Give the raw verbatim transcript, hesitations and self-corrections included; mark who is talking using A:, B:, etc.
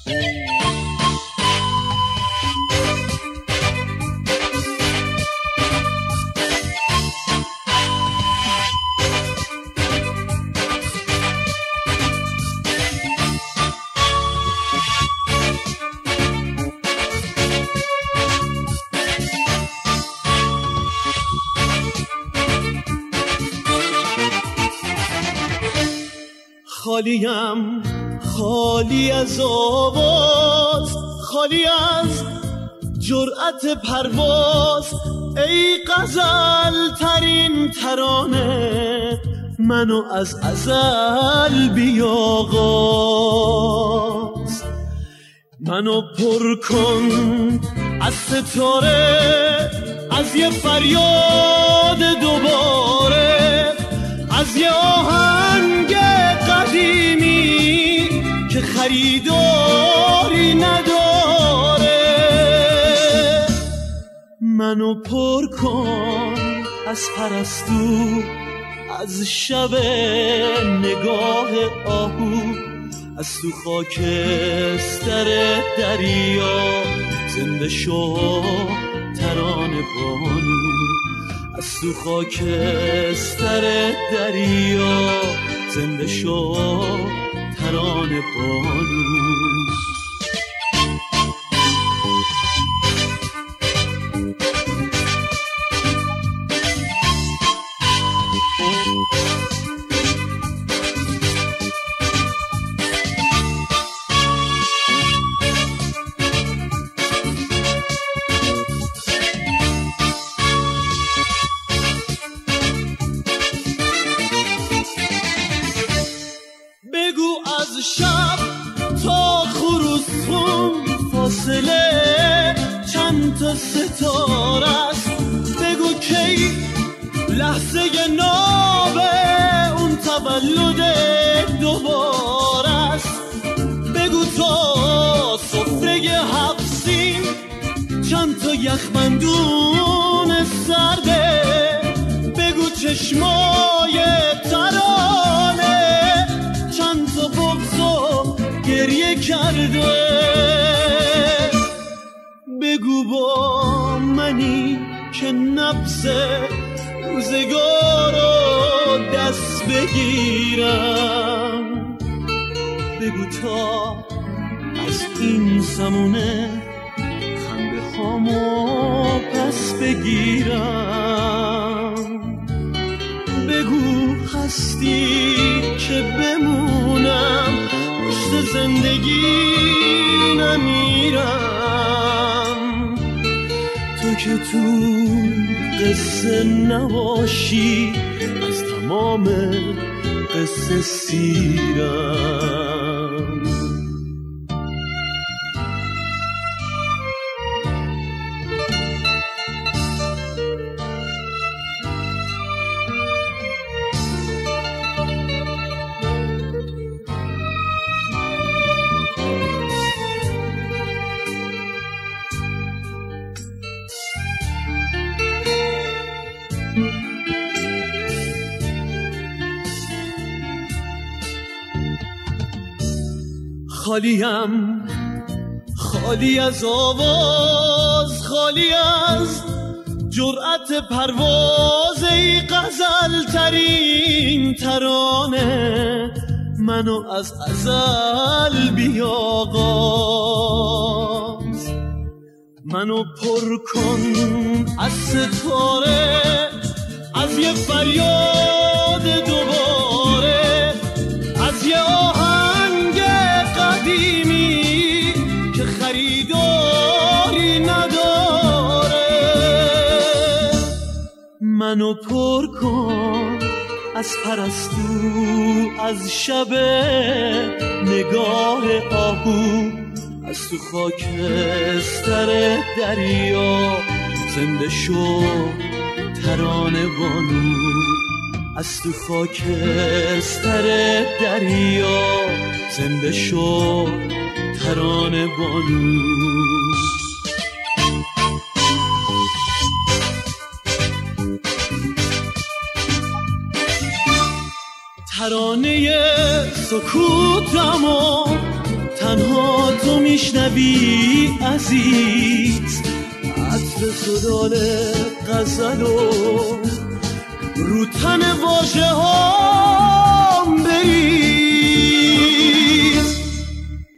A: خالیم خالی از آواز، خالی از جرأت پرواز، ای غزل ترین ترانه منو از ازل بیاغاز. منو پر کن از ستاره، از یه فریاد دوباره، از یه آهنگ قدیمی که خریداری نداره. منو پر کن از پرستو، از شب نگاه آهو، از تو خاکستر دریا زنده شو ترانه بانو، از تو خاکستر دریا زنده شو ترانه بانو. ستاره است، بگو کی لحظه ناب اون تولد دوباره است. بگو تا سفره حبسین چند تا یخبندون سرده، بگو چشمای ترانه چند تا بغضو گریه کرده. بگو با منی که نبض روزگارو دست بگیرم، بگو تا از این زمونه خنده هامو پس بگیرم. بگو هستی که بمونم پشت زندگی نمیرم، تو که تو قصه نباشی از تمام قصه سیرم. خالیم خالی از آواز، خالی از جرأت پرواز، ای غزل ترین ترانه منو از ازل بیاغاز. منو پر کن از ستاره، از یه فریاد دوباره، از یه آهنگ قدیمی که خریداری نداره. منو پر کن از پرستو، از شب نگاه آهو، از تو خاکستر دریا زنده شو ترانه بانو، از تو خاکستر دریا زنده شو ترانه بانو. ترانه سکوتم و تنها تو میشنوی عزیز، عطر صدای غزل و رو تن واژه ها